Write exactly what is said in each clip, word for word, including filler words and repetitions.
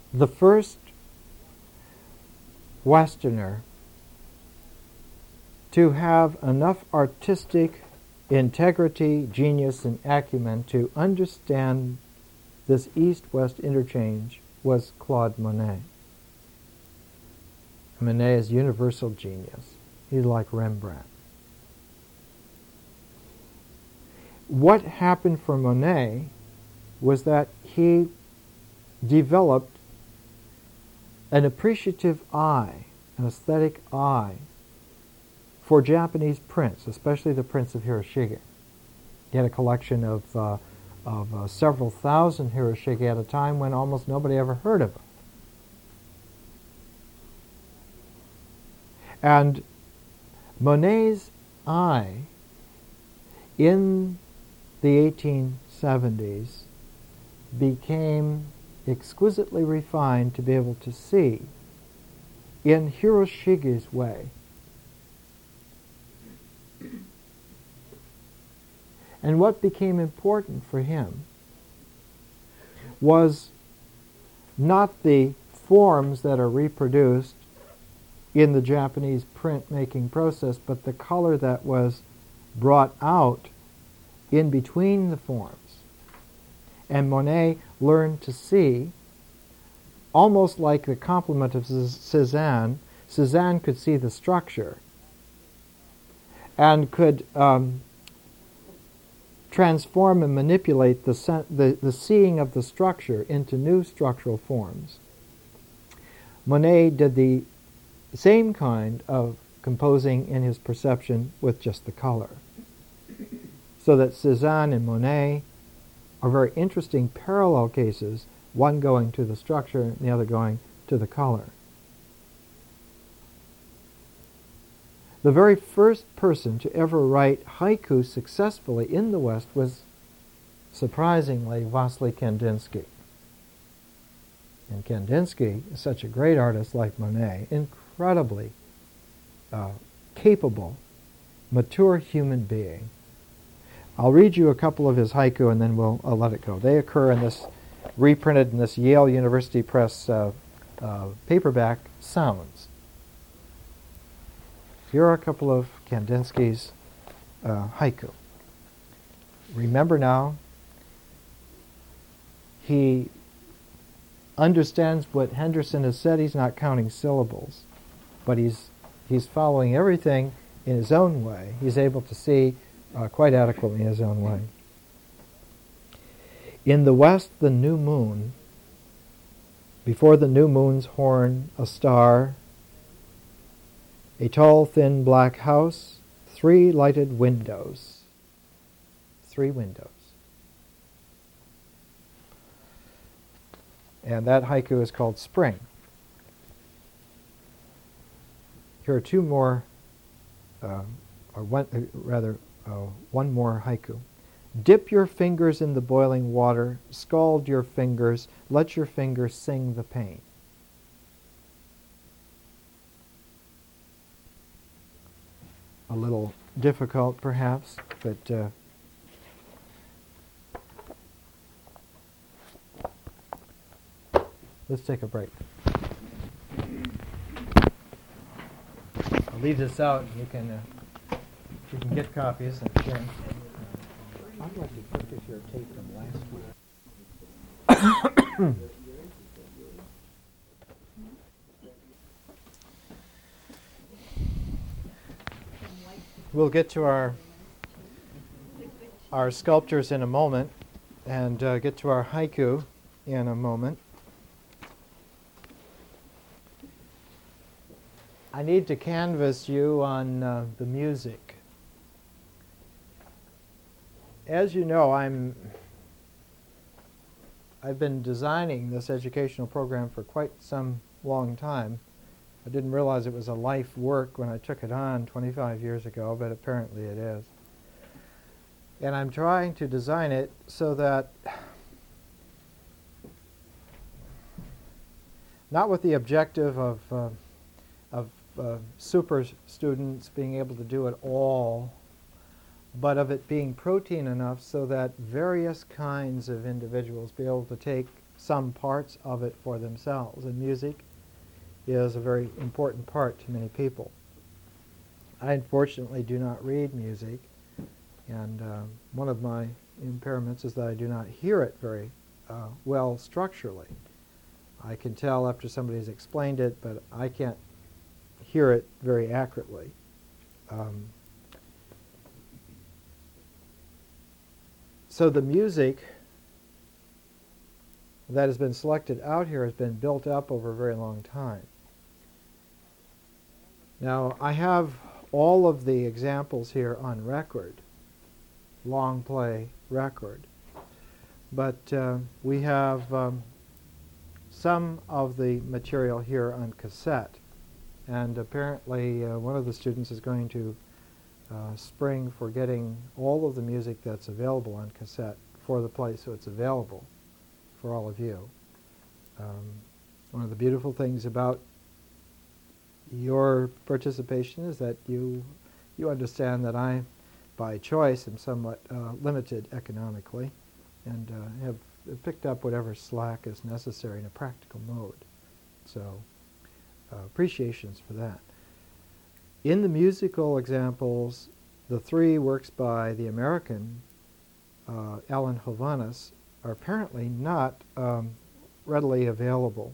the first Westerner to have enough artistic integrity, genius, and acumen to understand this East-West interchange was Claude Monet. Monet is universal genius. He's like Rembrandt. What happened for Monet was that he developed an appreciative eye, an aesthetic eye, for Japanese prints, especially the prints of Hiroshige. He had a collection of, uh, of uh, several thousand Hiroshige at a time when almost nobody ever heard of them. And Monet's eye in the eighteen seventies became exquisitely refined to be able to see in Hiroshige's way. And what became important for him was not the forms that are reproduced in the Japanese printmaking process, but the color that was brought out in between the forms. And Monet learned to see, almost like the complement of Cézanne. Cézanne could see the structure and could um, transform and manipulate the, sen- the, the seeing of the structure into new structural forms. Monet did the same kind of composing in his perception with just the color. So that Cézanne and Monet are very interesting parallel cases, one going to the structure and the other going to the color. The very first person to ever write haiku successfully in the West was, surprisingly, Vasily Kandinsky. And Kandinsky is such a great artist like Monet, incredibly uh, capable, mature human being. I'll read you a couple of his haiku and then we'll uh, let it go. They occur in this, reprinted in this Yale University Press uh, uh, paperback, Sounds. Here are a couple of Kandinsky's uh, haiku. Remember now, he understands what Henderson has said. He's not counting syllables, but he's he's following everything in his own way. He's able to see uh, quite adequately in his own way. In the west, the new moon. Before the new moon's horn, a star. A tall, thin, black house, three lighted windows. Three windows. And that haiku is called Spring. Here are two more, uh, or one, uh, rather, uh, one more haiku. Dip your fingers in the boiling water, scald your fingers, let your fingers sing the pain. A little difficult, perhaps, but uh, let's take a break. I'll leave this out. You can uh, you can get copies and share. I'd like to purchase your tape from last week. We'll get to our our sculptures in a moment, and uh, get to our haiku in a moment. I need to canvass you on uh, the music. As you know, I'm I've been designing this educational program for quite some long time. I didn't realize it was a life work when I took it on twenty-five years ago, but apparently it is. And I'm trying to design it so that, not with the objective of, uh, of uh, super students being able to do it all, but of it being protein enough so that various kinds of individuals be able to take some parts of it for themselves. And music is a very important part to many people. I unfortunately do not read music, and uh, one of my impairments is that I do not hear it very uh, well structurally. I can tell after somebody's explained it, but I can't hear it very accurately. Um, so the music that has been selected out here has been built up over a very long time. Now, I have all of the examples here on record, long play record, but uh, we have um, some of the material here on cassette, and apparently uh, one of the students is going to uh, spring for getting all of the music that's available on cassette for the play, so it's available for all of you. Um, one of the beautiful things about your participation is that you you understand that I, by choice, am somewhat uh, limited economically, and uh, have picked up whatever slack is necessary in a practical mode. So, uh, appreciations for that. In the musical examples, the three works by the American uh, Alan Hovhaness are apparently not um, readily available.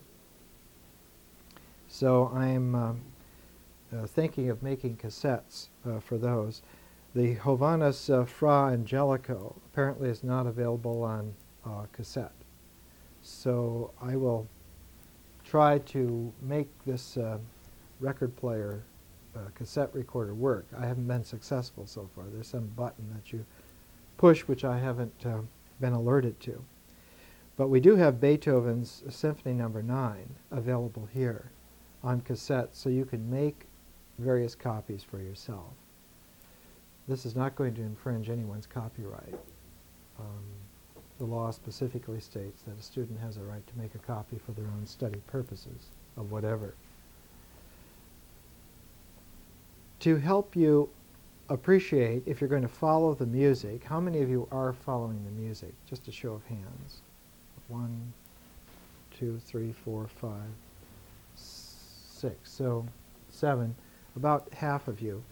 So I'm um, uh, thinking of making cassettes uh, for those. The Hovhaness uh, Fra Angelico apparently is not available on uh, cassette. So I will try to make this uh, record player uh, cassette recorder work. I haven't been successful so far. There's some button that you push which I haven't uh, been alerted to. But we do have Beethoven's Symphony Number nine available here on cassette, so you can make various copies for yourself. This is not going to infringe anyone's copyright. Um, the law specifically states that a student has a right to make a copy for their own study purposes of whatever. To help you appreciate, if you're going to follow the music, how many of you are following the music? Just a show of hands. One, two, three, four, five, six. So seven, about half of you.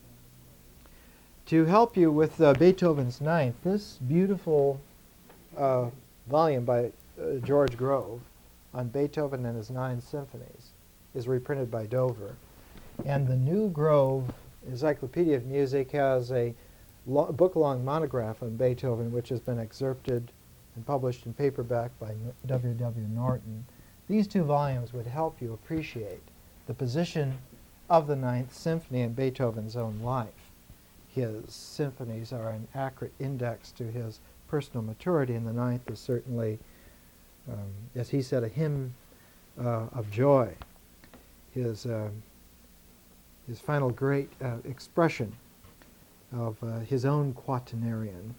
To help you with uh, Beethoven's Ninth, this beautiful uh, volume by uh, George Grove on Beethoven and his Nine Symphonies is reprinted by Dover. And the new Grove Encyclopedia of Music has a lo- book-long monograph on Beethoven, which has been excerpted and published in paperback by W W Norton. These two volumes would help you appreciate the position of the Ninth Symphony in Beethoven's own life. His symphonies are an accurate index to his personal maturity, and the Ninth is certainly, um, as he said, a hymn uh, of joy. His, uh, his final great uh, expression of uh, his own quaternarian.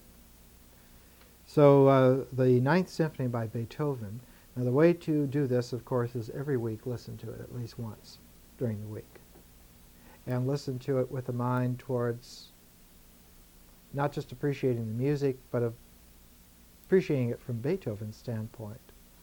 So uh, the Ninth Symphony by Beethoven. Now the way to do this, of course, is every week listen to it at least once during the week. And listen to it with a mind towards not just appreciating the music, but of appreciating it from Beethoven's standpoint.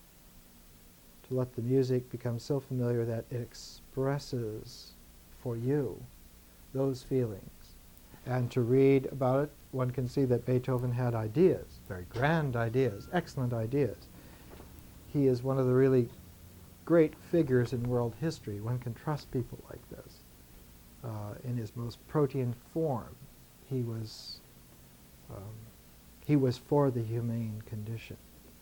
To let the music become so familiar that it expresses for you those feelings. And to read about it, one can see that Beethoven had ideas, very grand ideas, excellent ideas. He is one of the really great figures in world history. One can trust people like this. Uh, in his most protean form, he was um, he was for the humane condition.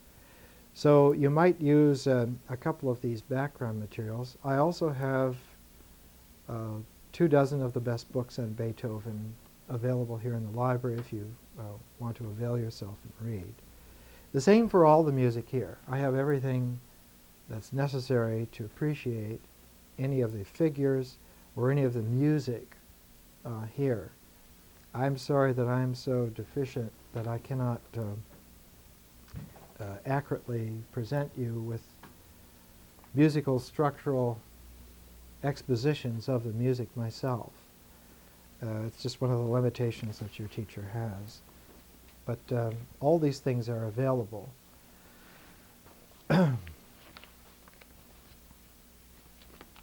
So you might use um, a couple of these background materials. I also have uh, two dozen of the best books on Beethoven available here in the library if you uh, want to avail yourself and read. The same for all the music here. I have everything that's necessary to appreciate any of the figures or any of the music uh, here. I'm sorry that I'm so deficient that I cannot uh, uh, accurately present you with musical structural expositions of the music myself. Uh, it's just one of the limitations that your teacher has. But um, all these things are available.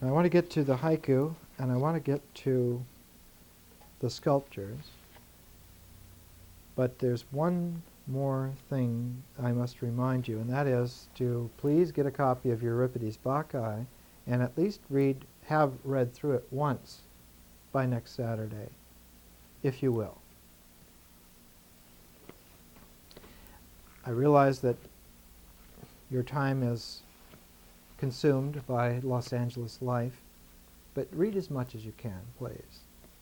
I want to get to the haiku, and I want to get to the sculptures. But there's one more thing I must remind you, and that is to please get a copy of Euripides Bacchae and at least read, have read through it once by next Saturday, if you will. I realize that your time is consumed by Los Angeles life, but read as much as you can, please.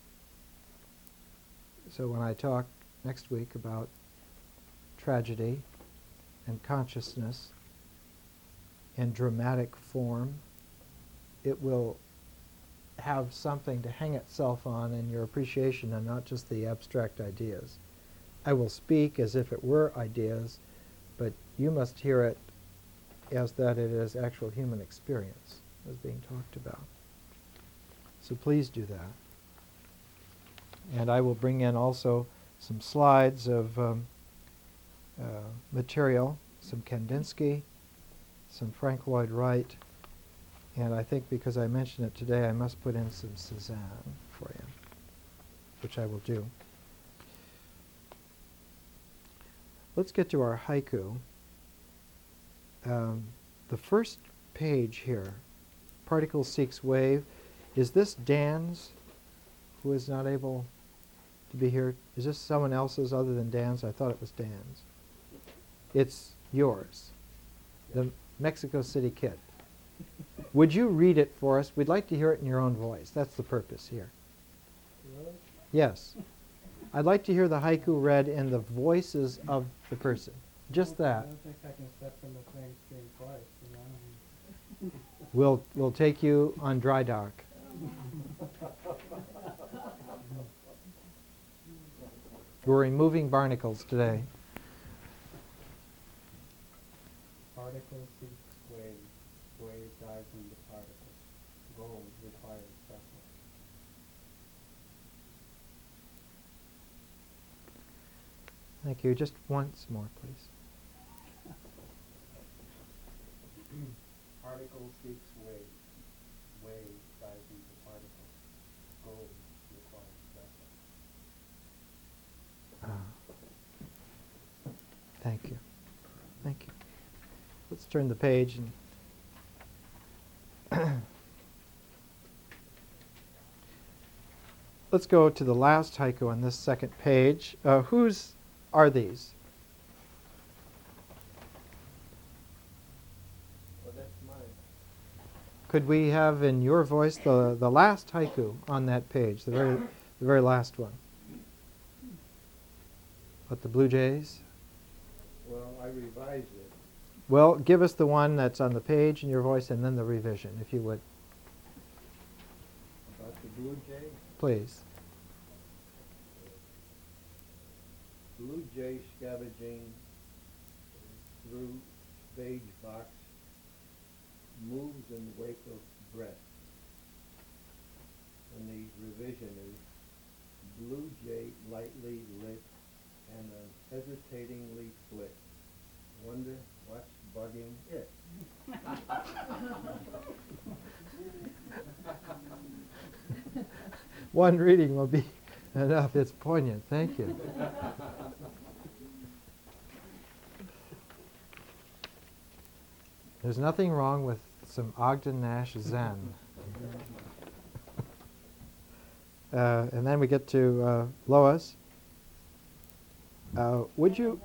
So when I talk next week about tragedy and consciousness and dramatic form, it will have something to hang itself on in your appreciation and not just the abstract ideas. I will speak as if it were ideas, but you must hear it as that it is actual human experience as being talked about. So please do that. And I will bring in also some slides of um, uh, material, some Kandinsky, some Frank Lloyd Wright, and I think because I mentioned it today, I must put in some Cézanne for you, which I will do. Let's get to our haiku. Um, the first page here, particle seeks wave. Is this Dan's, who is not able to be here? Is this someone else's other than Dan's? I thought it was Dan's. It's yours, the Mexico City Kid. Would you read it for us? We'd like to hear it in your own voice. That's the purpose here. Really? Yes. I'd like to hear the haiku read in the voices of the person. Just that. I don't think I can step in the same stream twice. You know? We'll, we'll take you on dry dock. We're removing barnacles today. Particle seeks wave, wave dives into particle. Gold requires vessel. Thank you. Just once more, please. Particle seeks wave, wave dives into particle. Gold requires vessel. Ah. Thank you. Thank you. Let's turn the page and let's go to the last haiku on this second page. Uh, whose are these? Well, that's mine. Could we have in your voice the, the last haiku on that page, the very, the very last one? What, the Blue Jays? Well, I revised it. Well, give us the one that's on the page in your voice and then the revision, if you would, About the blue jay? please. Blue jay scavenging through beige box moves in the wake of breath. And the revision is blue jay lightly lit and unhesitatingly flit. Wonder what's bugging it. One reading will be enough. It's poignant. Thank you. There's nothing wrong with some Ogden Nash Zen. Uh, and then we get to uh, Lois. Uh, would you?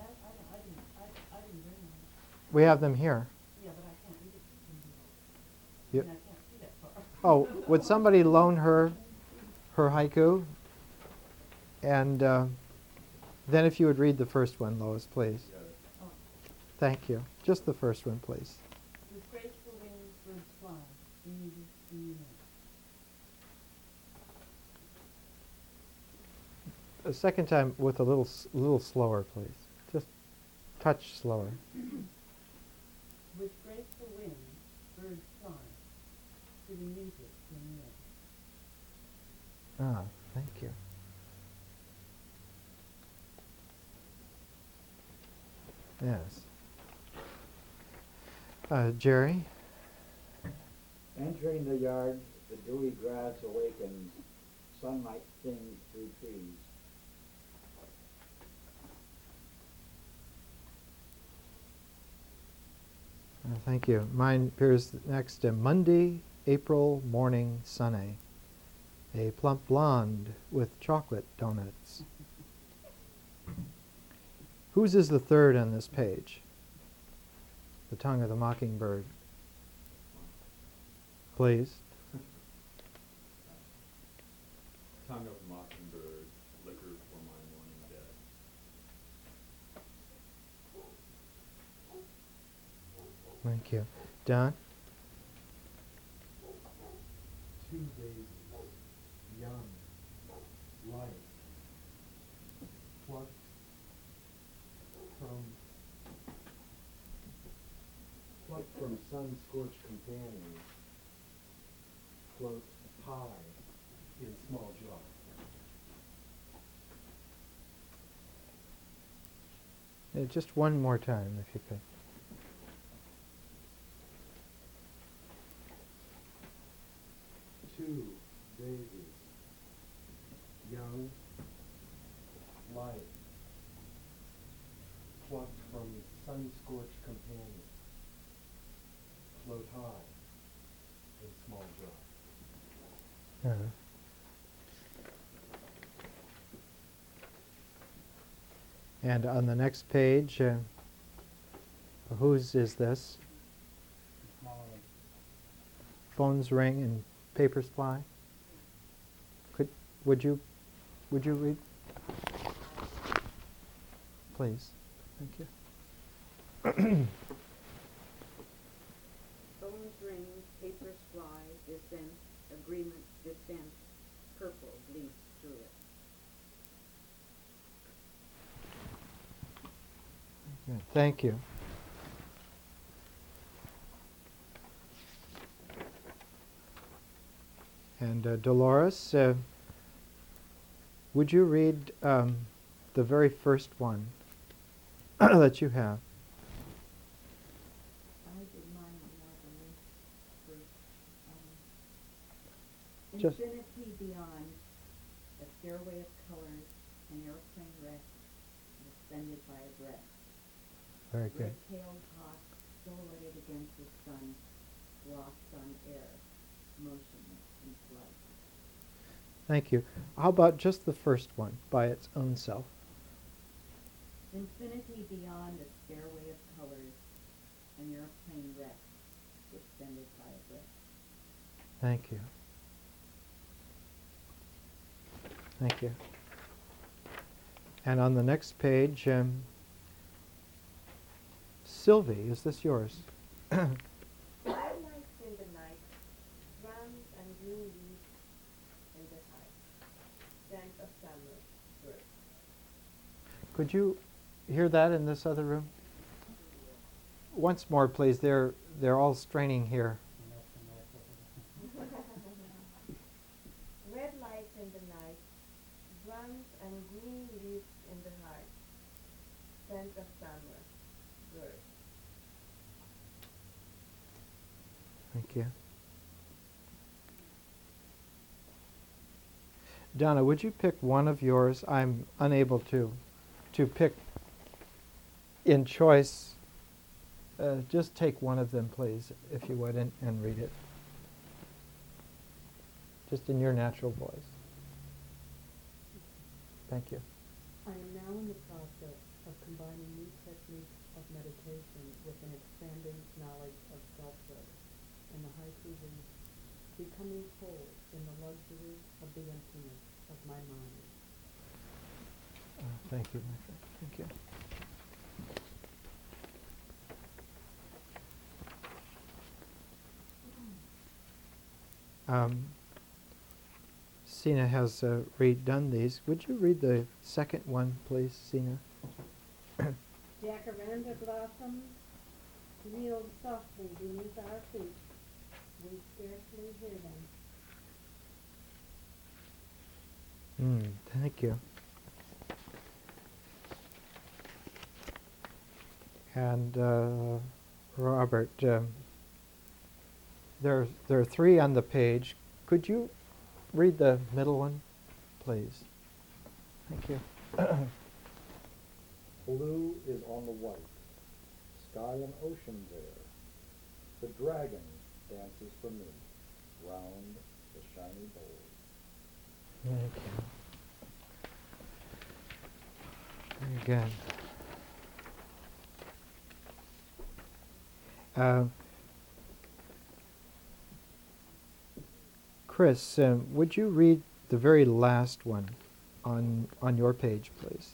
We have them here. Yeah, but I can't read it from here. You, And I can't see that far. oh, would somebody loan her her haiku? And uh, then if you would read the first one, Lois, please. Oh. Thank you. Just the first one, please. With graceful wings birds fly, the music do you know. A second time with a little s- little slower, please. Just touch slower. With graceful wings birds fly, to the music do you know. Ah, thank you. Yes. Uh, Jerry? Entering the yard, the dewy grass awakens, sunlight sings through trees. Uh, thank you. Mine appears next to Monday, April morning sunny. A plump blonde with chocolate donuts. Whose is the third on this page? The Tongue of the Mockingbird. Please. Tongue of Mockingbird, liquor for my morning bed. Thank you. Don? Two daisies, young, light, plucked from plucked from sun-scorched companions, float high in small jar. Uh, just one more time, if you could. Two daisies, young, light, plucked from sun-scorched companions, float high in small jar. Uh-huh. And on the next page, uh, whose is this? Phones ring and papers fly. Could would you would you read? Please. Thank you. Phones ring, papers fly, dissent, agreement, dissent, purple bleeds through it. Good. Thank you. And uh, Dolores, uh, would you read um, the very first one that you have? I did mine more than first. Um, Just- Infinity beyond, a stairway of colors, an airplane wreck, suspended by a breath. Very good. Red-tailed hawk, silhouetted against the sun, lost on air, motionless in flight. Thank you. How about just the first one by its own self? Infinity beyond, a stairway of colors, an airplane wreck, suspended by a breath. Thank you. Thank you. And on the next page, um, Sylvie, is this yours? Red lights in the night, drums and green leaves in the height, scent of summer, birds. Could you hear that in this other room? Once more, please. They're they're all straining here. Red lights in the night, drums and green leaves in the heart, scent of summer, birds. Thank you. Donna, would you pick one of yours? I'm unable to to pick in choice. Uh, just take one of them, please, if you would, and, and read it. Just in your natural voice. Thank you. I am now in the process of combining new techniques of meditation with an expanding knowledge of selfhood. And the haiku reads, becoming whole in the luxury of the emptiness of my mind. Uh, thank you, my friend. Thank you. Um, Sina has uh, redone these. Would you read the second one, please, Sina? Jacaranda blossoms reeled softly beneath our feet. We scarcely hear them. Mm, thank you. And uh, Robert, um, There, there are three on the page. Could you read the middle one, please? Thank you. Blue is on the white, sky and ocean there. The dragon dances for me, round the shiny bowl. Thank you. Very good. Uh, Chris, um, would you read the very last one on on your page, please?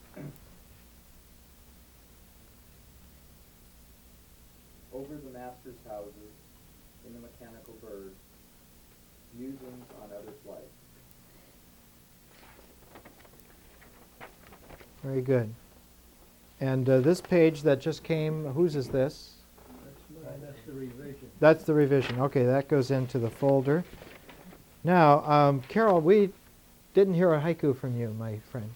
Over the master's houses, in the mechanical bird, musings on other flight. Very good. And uh, this page that just came, whose is this? That's mine, that's the revision. That's the revision. Okay, that goes into the folder. Now, um, Carol, we didn't hear a haiku from you, my friend.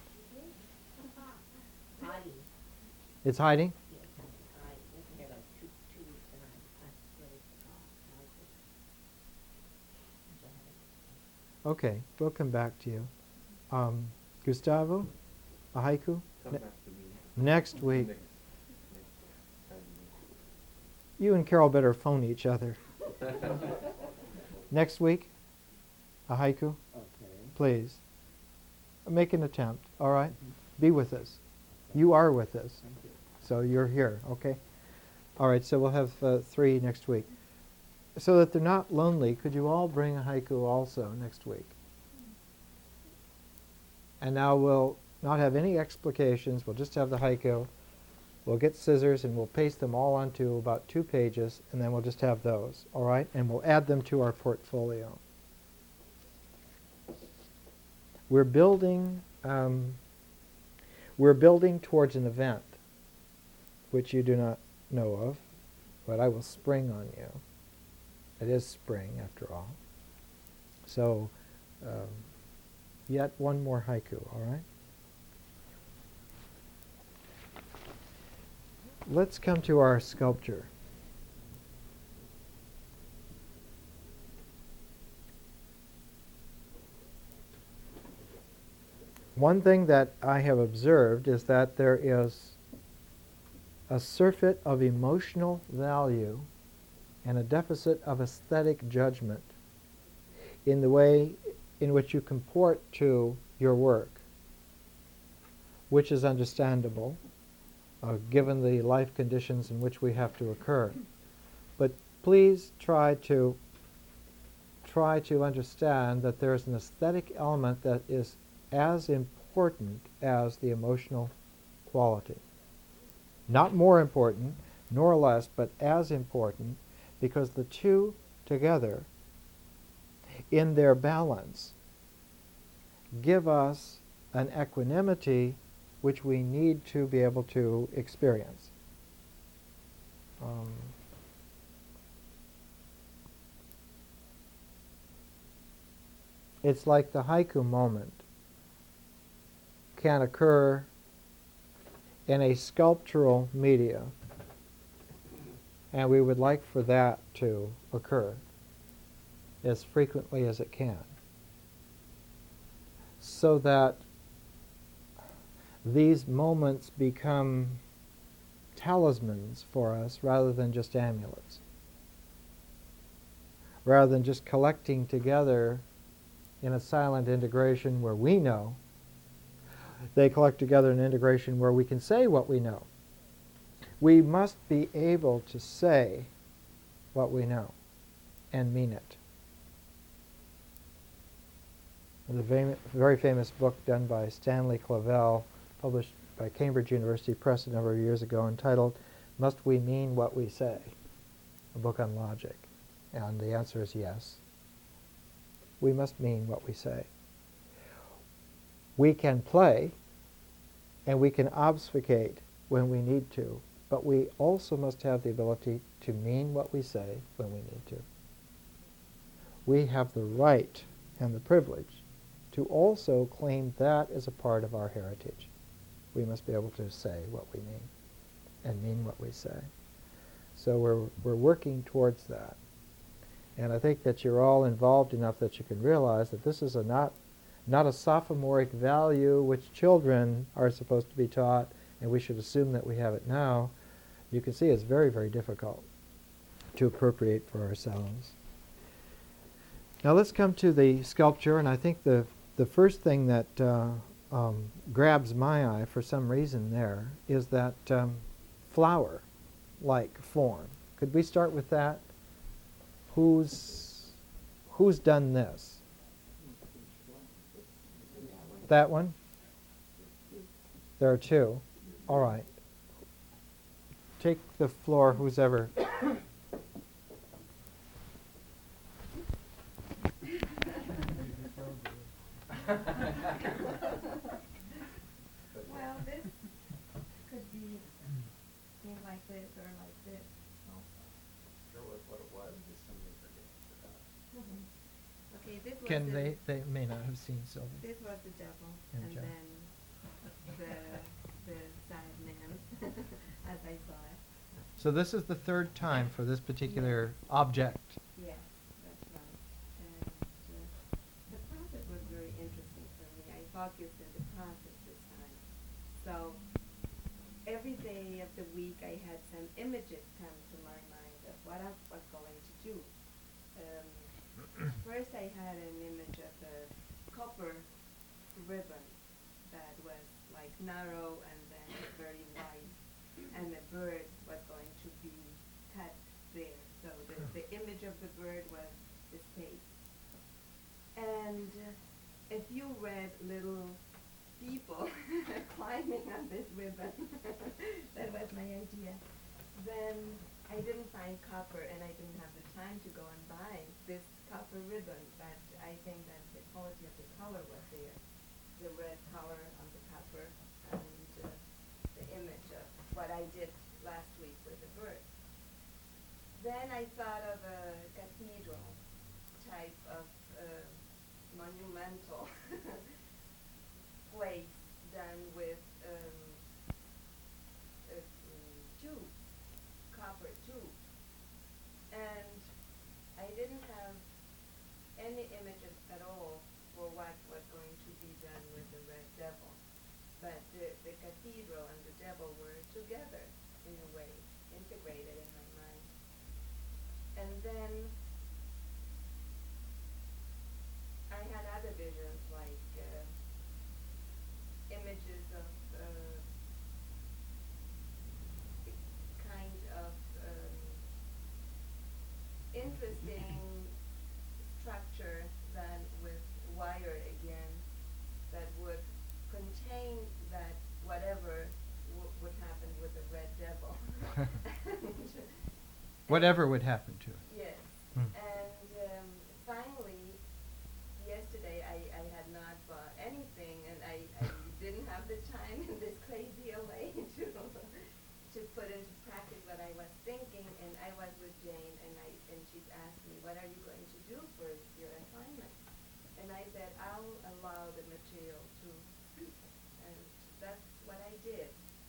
Hiding. It's hiding? Yes, I wasn't there like two, two weeks and I, I really forgot. Okay, we'll come back to you. Um, Gustavo, a haiku? Come Ne- back to me. next week. Next, next time. You and Carol better phone each other. Next week, a haiku, Okay. please. Make an attempt, all right? Be with us. You are with us. Thank you. So you're here, okay? All right, so we'll have uh, three next week. So that they're not lonely, could you all bring a haiku also next week? And now we'll not have any explications, we'll just have the haiku. We'll get scissors and we'll paste them all onto about two pages, and then we'll just have those, all right? And we'll add them to our portfolio. We're building, um, we're building towards an event, which you do not know of, but I will spring on you. It is spring, after all. So, um, yet one more haiku, all right? Let's come to our sculpture. One thing that I have observed is that there is a surfeit of emotional value and a deficit of aesthetic judgment in the way in which you comport to your work, which is understandable, uh, given the life conditions in which we have to occur. But please try to try to understand that there is an aesthetic element that is as important as the emotional quality. Not more important, nor less, but as important, because the two together, in their balance, give us an equanimity which we need to be able to experience. Um, it's like the haiku moment can occur in a sculptural media, and we would like for that to occur as frequently as it can, so that these moments become talismans for us rather than just amulets, rather than just collecting together in a silent integration where we know. They collect together in integration where we can say what we know. We must be able to say what we know and mean it. The fam- very famous book done by Stanley Clavell, published by Cambridge University Press a number of years ago, entitled "Must We Mean What We Say?" A book on logic. And the answer is yes. We must mean what we say. We can play, and we can obfuscate when we need to, but we also must have the ability to mean what we say when we need to. We have the right and the privilege to also claim that as a part of our heritage. We must be able to say what we mean and mean what we say. So we're, we're working towards that. And I think that you're all involved enough that you can realize that this is a not, not a sophomoric value which children are supposed to be taught, and we should assume that we have it now. You can see it's very, very difficult to appropriate for ourselves. Now let's come to the sculpture, and I think the, the first thing that uh, um, grabs my eye for some reason there is that um, flower-like form. Could we start with that? Who's, who's done this? That one? There are two. All right. Take the floor, who's ever. Well, this could be things like this or like this also. Sure was what it was, just somebody forget forgot. Okay, this was Can the, they, they may not have seen Sylvie. this was the devil, And and John. then the the sad man, as I saw it. So this is the third time for this particular object. Yes, that's right. And uh, the process was very interesting for me. I focused on the process this time. So every day of the week I had some images come to my mind of what I was going to do. Um, first I had an image of a copper ribbon that was like narrow and then very wide, and a bird was going to be cut there. So the, the image of the bird was the space. And uh, a few red little people climbing on this ribbon. That was my idea. Then I didn't find copper, and I didn't have the time to go and buy this copper ribbon, but I think that the quality of the color was there. The red color on the copper, and uh, the image of what I did last week with the bird. Then I thought of a cathedral type of uh, monumental place done with um, uh, mm, tubes, copper tubes. And I didn't have any images at all for what was going to be done with the red devil. But the, the cathedral and the devil were together in a way, integrated in my mind. And then I had other visions like uh, images of uh, a kind of um, interesting structure done with wire again that would contain that whatever w would happen with the red devil. Whatever would happen to it. Yes. Hmm. And um, finally, yesterday I, I had not bought anything, and I, I didn't have the time in this crazy L A to to put into practice what I was thinking. And I was with Jane, and I and she's asked me, "What are you going to do for your assignment?" And I said, "I'll allow the material to speak," and that's what I did.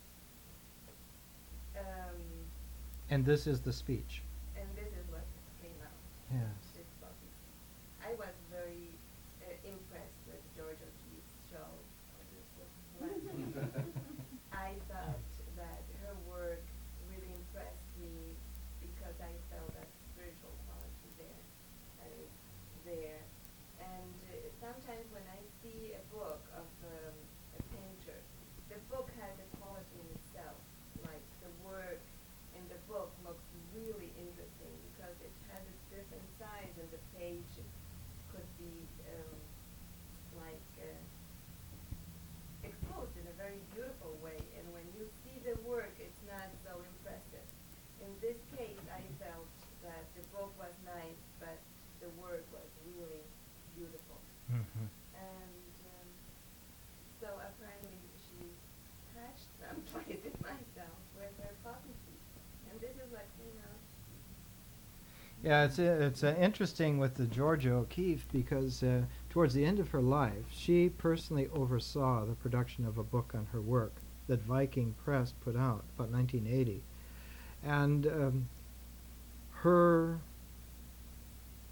Um, And this is the speech. and this is what came out. Yes. This body. I was very uh, impressed with George O'Keeffe's show. This was last I thought that her work really impressed me because I felt that spiritual quality there. Uh, there. And uh, sometimes when I see a book of um, a painter, the book has a quality in itself. Like the work in the book looks really interesting because it has a different size, and the page could be um, like uh, exposed in a very beautiful way. And when you see the work, it's not so impressive. In this case, I felt that the book was nice, but the work was really beautiful. Mm-hmm. And um, so apparently she touched someplace in myself with her poppy seed. And this is what came out. Yeah, it's uh, it's uh, interesting with the Georgia O'Keeffe because uh, towards the end of her life, she personally oversaw the production of a book on her work that Viking Press put out about nineteen eighty, and um, her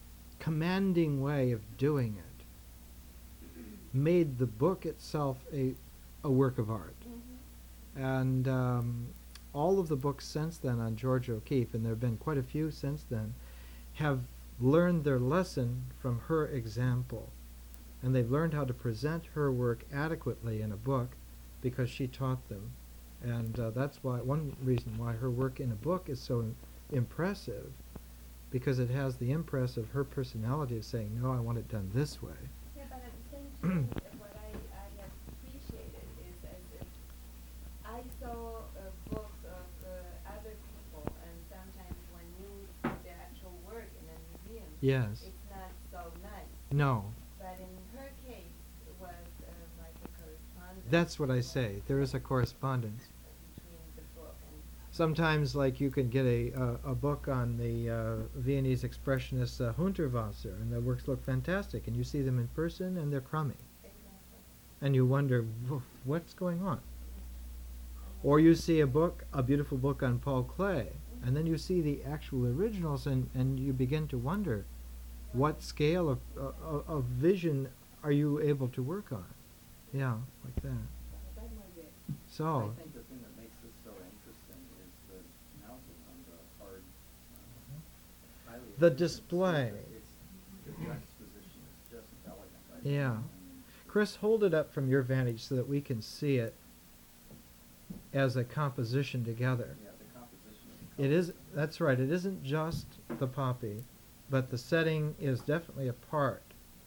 commanding way of doing it made the book itself a, a work of art. Mm-hmm. And um, all of the books since then on Georgia O'Keeffe, and there have been quite a few since then, have learned their lesson from her example. And they've learned how to present her work adequately in a book because she taught them. And uh, that's why one reason why her work in a book is so im- impressive, because it has the impress of her personality of saying, no, I want it done this way. Yeah, but at the same time, what I, I have appreciated is as if I saw a book of uh, other people, and sometimes when you see the actual work in a museum, Yes. it's not so nice. No. But in her case, it was uh, like a correspondence. That's what I say. There is a correspondence. Between the book and Sometimes, like, you can get a uh, a book on the uh, Viennese expressionist uh, Hundertwasser, and the works look fantastic, and you see them in person, and they're crummy, exactly. and you wonder "Wh- what's going on. Or you see a book, a beautiful book on Paul Klee, and then you see the actual originals, and, and you begin to wonder, what scale of, uh, of vision are you able to work on? Yeah, like that. That might be. So, I think the thing that makes this so interesting is the mounting on the hard, uh, highly The efficient display. scissors. It's, the juxtaposition is just elegant. I think. yeah. I mean, Chris, hold it up from your vantage so that we can see it as a composition together. yeah, the composition of the It is, colors. that's right, it isn't just the poppy, but the setting is definitely a part.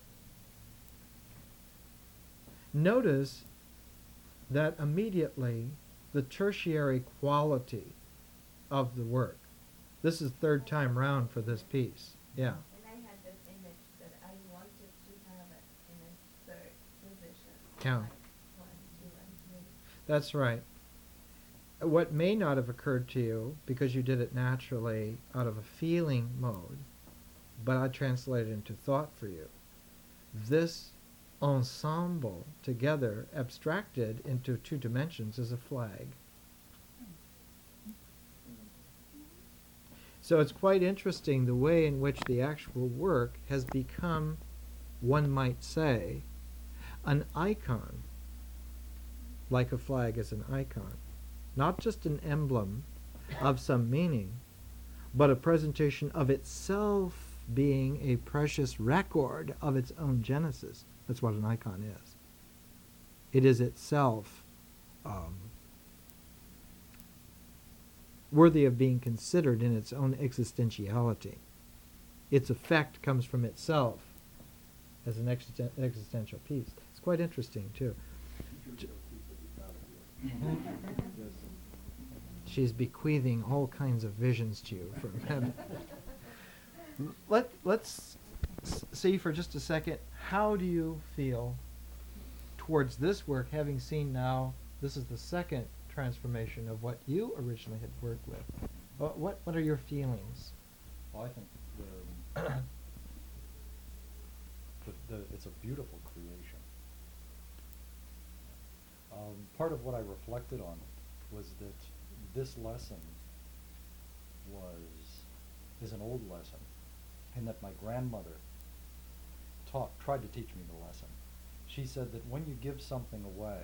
Notice that immediately the tertiary quality of the work. This is third time round for this piece. Yeah. And I had this image that I wanted to have it in a third position. Count. Like one, two, and three. That's right. What may not have occurred to you, because you did it naturally out of a feeling mode, but I translated it into thought for you. This ensemble together, abstracted into two dimensions, is a flag. So it's quite interesting the way in which the actual work has become, one might say, an icon, like a flag is an icon. Not just an emblem of some meaning, but a presentation of itself being a precious record of its own genesis. That's what an icon is. It is itself um, worthy of being considered in its own existentiality. Its effect comes from itself as an existen- existential piece. It's quite interesting, too. J- She's bequeathing all kinds of visions to you from heaven. Let, let's s- see for just a second, how do you feel towards this work, having seen now, this is the second transformation of what you originally had worked with. What, what, what are your feelings? Well, I think the, the, the, it's a beautiful creation. Um, part of what I reflected on was that this lesson was is an old lesson, and that my grandmother taught tried to teach me the lesson. She said that when you give something away,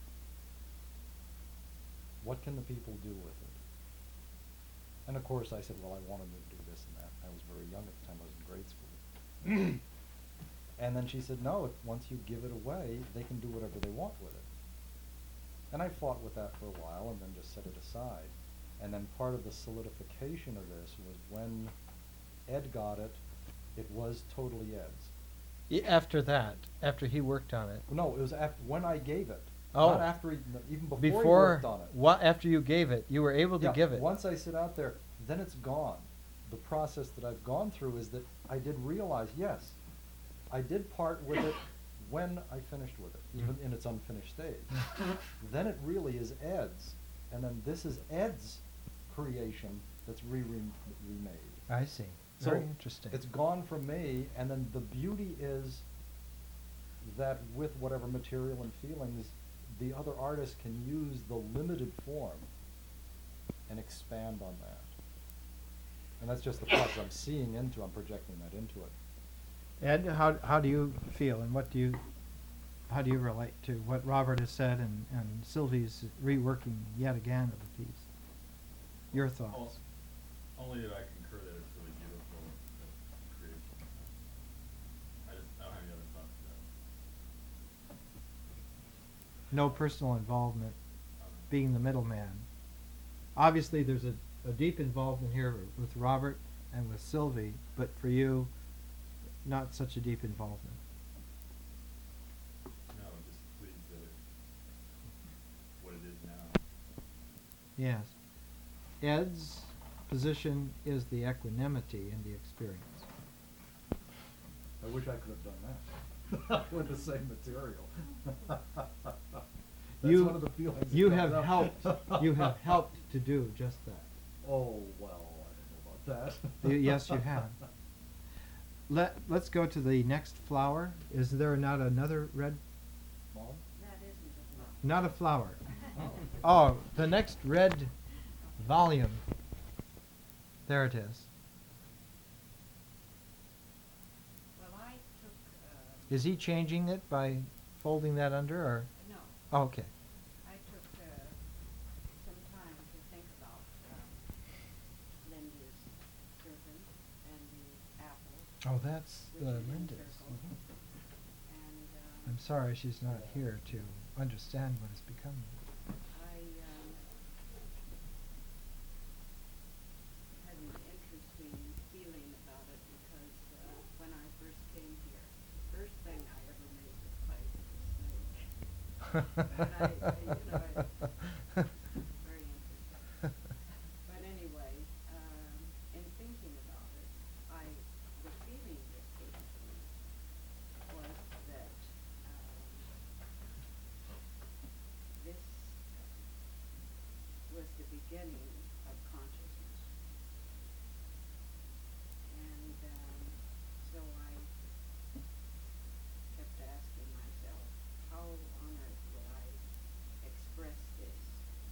what can the people do with it? And of course I said, well, I wanted to do this and that. I was very young at the time. I was in grade school. And then she said, no, if once you give it away, they can do whatever they want with it. And I fought with that for a while and then just set it aside. And then part of the solidification of this was when Ed got it, it was totally Ed's. Y- After that, after he worked on it. No, it was after when I gave it. Oh. Not after he, no, even before, Before, he worked on it. wha- after you gave it, you were able to Yeah, give it. Once I sit out there, then it's gone. The process that I've gone through is that I did realize, yes, I did part with it when I finished with it, even Mhm. in its unfinished stage. Then it really is Ed's, and then this is Ed's creation that's re re remade. I see. So Very interesting. it's gone from me, and then the beauty is that with whatever material and feelings, the other artist can use the limited form and expand on that. And that's just the process I'm seeing into, I'm projecting that into it. Ed, how how do you feel, and what do you how do you relate to what Robert has said and, and Sylvie's reworking yet again of the piece? Your thoughts? Also, only that I concur that it's really beautiful uh, creation. I just I don't have any other thoughts to that. No personal involvement, Um, being the middleman. Obviously, there's a, a deep involvement here with Robert and with Sylvie, but for you, not such a deep involvement. No, just pleased that it's what it is now. Yes. Ed's position is the equanimity in the experience. I wish I could have done that with the same material. That's you one of the feelings that you comes have up. helped. You have helped to do just that. Oh well, I don't know about that. Y- yes, you have. Let Let's go to the next flower. Is there not another red? Mom? That isn't a flower. Not a flower. Oh. Oh, the next red volume. There it is. Well, I took, um, Is he changing it by folding that under, or? no, Oh, okay. I took uh, some time to think about um, Linda's serpent and the apple, Oh, that's which the is in Linda's. circle. Mhm. And um, I'm sorry she's not here to understand what it's becoming. I um, had an interesting feeling about it because uh, when I first came here, the first thing I ever made was play with a snake. And I, I, you know, I, very interesting. But anyway, um, in thinking about it, I, the feeling that came to me was that um, this was the beginning of consciousness. And um, so I kept asking myself, how on earth would I express this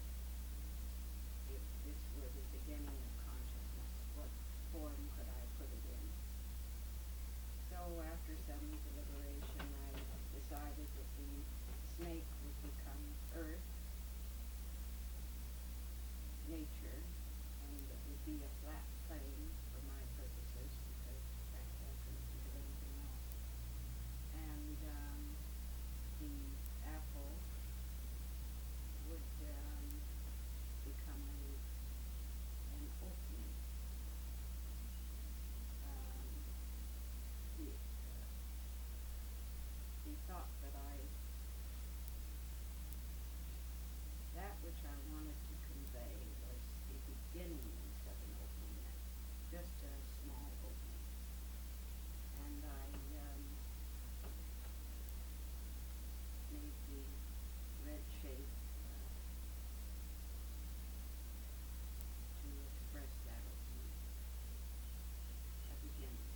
if this were the beginning of consciousness? What form could I put it in? So after some deliberation, I decided that the snake would become earth, nature, and it would be a flat plane for my purposes because frankly I couldn't think of anything else. And um, the apple would um, become a, an opening. Um, the, uh, the thought that I, that which I wanted to convey was the beginnings of an opening, just a small opening. And I um, made the red shape uh, to express that opening, a beginning.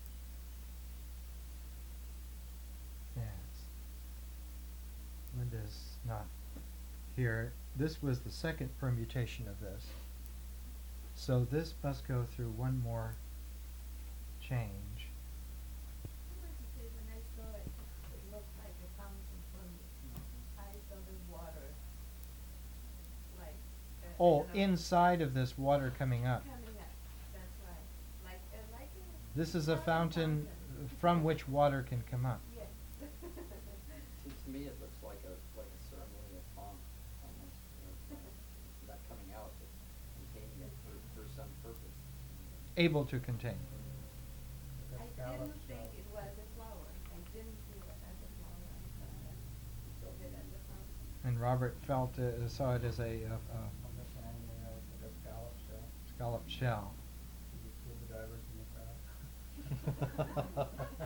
Yes. Linda's not here. This was the second permutation of this. So this must go through one more change. I have to say, when I saw it, it looked like a fountain for me. I saw the water, like. uh, I Oh, don't know, inside of this water coming up. coming up, that's right. Like, uh, like a. This is a like fountain fountain. from which water can come up. Yes. Seems to me it looks like a, like a ceremonial font, almost, you know, kind of, not coming out, but containing it for, for some purpose. Able to contain. I didn't think it was a flower. I didn't feel it as a flower. I saw it as a fountain. And Robert felt uh, saw it as a, a, a On this one, we have like a scallop shell. scallop shell. The scuba divers in the crowd.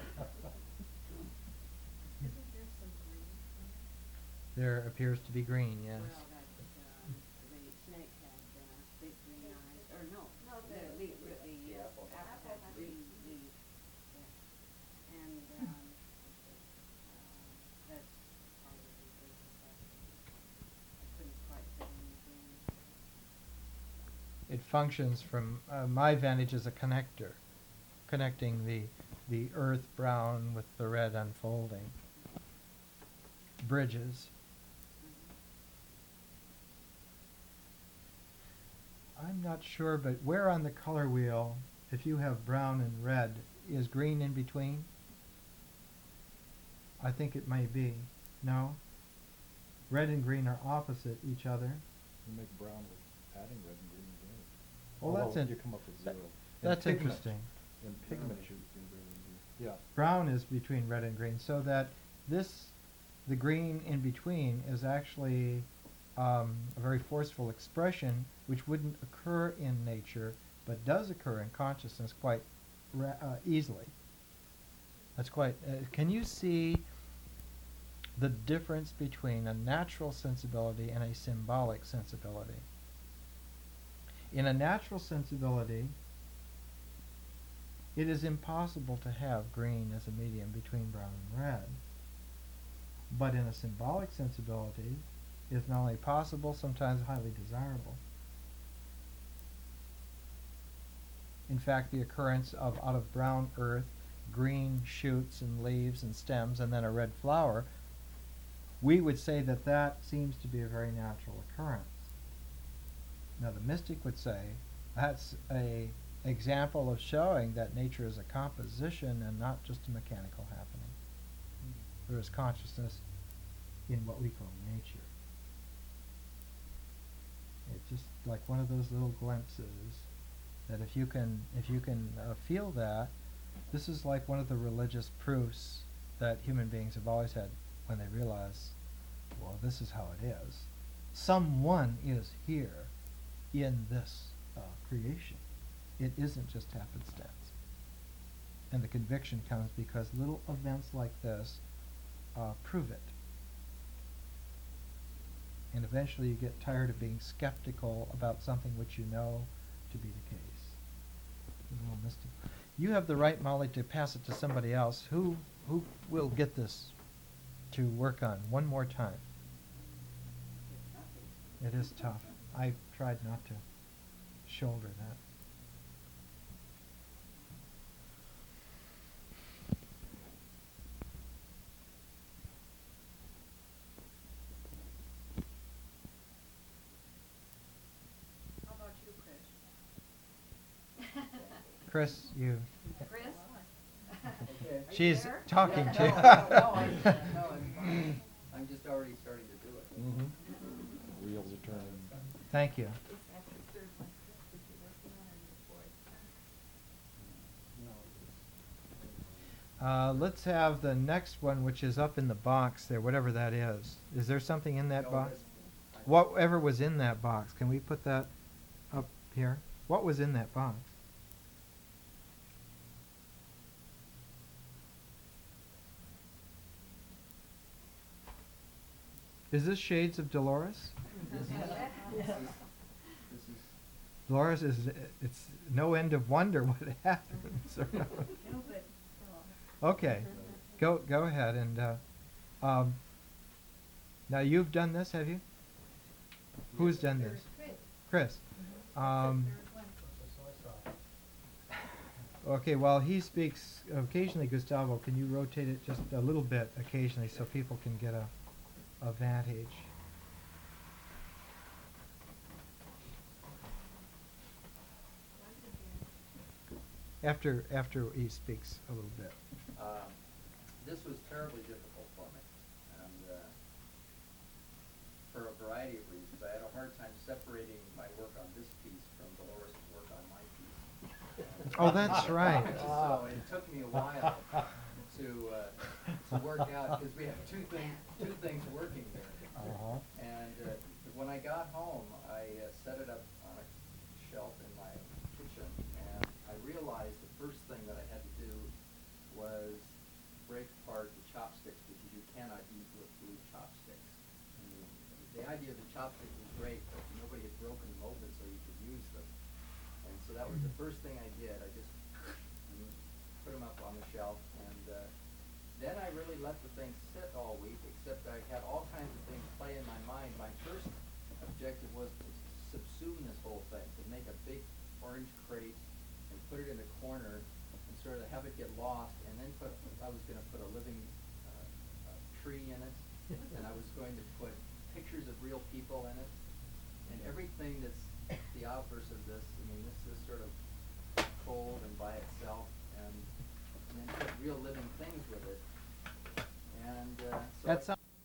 Isn't there some green in it? There appears to be green, yes. Well, that, um, the snake had, uh, big green eyes, or no, No, the, the- le- the, the, the uh, apple. apple had Apple had green green. leaves, yeah. And, um, uh, that's part of the reason that I couldn't quite fit in the green. It functions from uh, my vantage as a connector, connecting the the earth brown with the red unfolding. Bridges. I'm not sure, but where on the color wheel, if you have brown and red, is green in between? I think it may be. No? Red and green are opposite each other. You make brown with adding red and green together. Well, that's Although in- you come up with that- zero. that's pigment, interesting. In pigment, you, yeah. Brown is between red and green, so that this, the green in between, is actually um, a very forceful expression which wouldn't occur in nature, but does occur in consciousness quite ra- uh, easily. That's quite. Uh, can you see the difference between a natural sensibility and a symbolic sensibility? In a natural sensibility, it is impossible to have green as a medium between brown and red. But in a symbolic sensibility, it is not only possible, sometimes highly desirable. In fact, the occurrence of out of brown earth, green shoots and leaves and stems, and then a red flower, we would say that that seems to be a very natural occurrence. Now the mystic would say that's a example of showing that nature is a composition and not just a mechanical happening. There is consciousness in what we call nature. It's just like one of those little glimpses that if you can if you can uh, feel that, this is like one of the religious proofs that human beings have always had when they realize, well, this is how it is. Someone is here in this uh, creation. It isn't just happenstance. And the conviction comes because little events like this uh, prove it. And eventually you get tired of being skeptical about something which you know to be the case. It's a little mystical. You have the right, Molly, to pass it to somebody else. Who who will get this to work on one more time? It is tough. I tried not to shoulder that. How about you, Chris? Chris, you. Chris? Okay. She's there? talking Yeah, to you. no, no, I'm, no, I'm fine. I'm just already starting to do it. Mm-hmm. Wheels are turning. Thank you. Is that the third one, Chris, that you're working on, or the fourth? Uh, let's have the next one, which is up in the box there, whatever that is. Is there something in that No, box? that's- I- Whatever was in that box, can we put that up here? What was in that box? Is this Shades of Dolores? This is, this is, this is, Dolores is, it's no end of wonder what happens. No, but, oh. Okay, go go ahead and uh, um, now you've done this, have you? Who's done this? Chris. Um, okay, while he speaks occasionally, Gustavo, can you rotate it just a little bit occasionally so people can get a a vantage? After after he speaks a little bit. um, this was terribly difficult for me, and uh, for a variety of reasons. I had a hard time separating my work on this piece from Dolores' work on my piece. And, Oh, that's right. So it took me a while to uh, to work out because we have two things two things working here. Uh-huh. And uh, when I got home, I uh, set it up on a shelf in my kitchen, and I realized the first thing that I had to do was break apart the chopsticks because you cannot eat with blue chopsticks. I mean, the idea of the chopstick was great, but nobody had broken them open so you could use them. And so that was the first thing I did. I just put them up on the shelf, and uh, then I really let the thing sit all week, except I had all kinds of things play in my mind. My first objective was to subsume this whole thing, to make a big orange crate and put it in a corner and sort of have it it get lost, and then put, I was going to put a living uh, uh, tree in it, and I was going to put pictures of real people in it, and everything that's the obverse of this. I mean, this is sort of cold and by itself, and, and then put real living things with it. And uh, so That I- sounds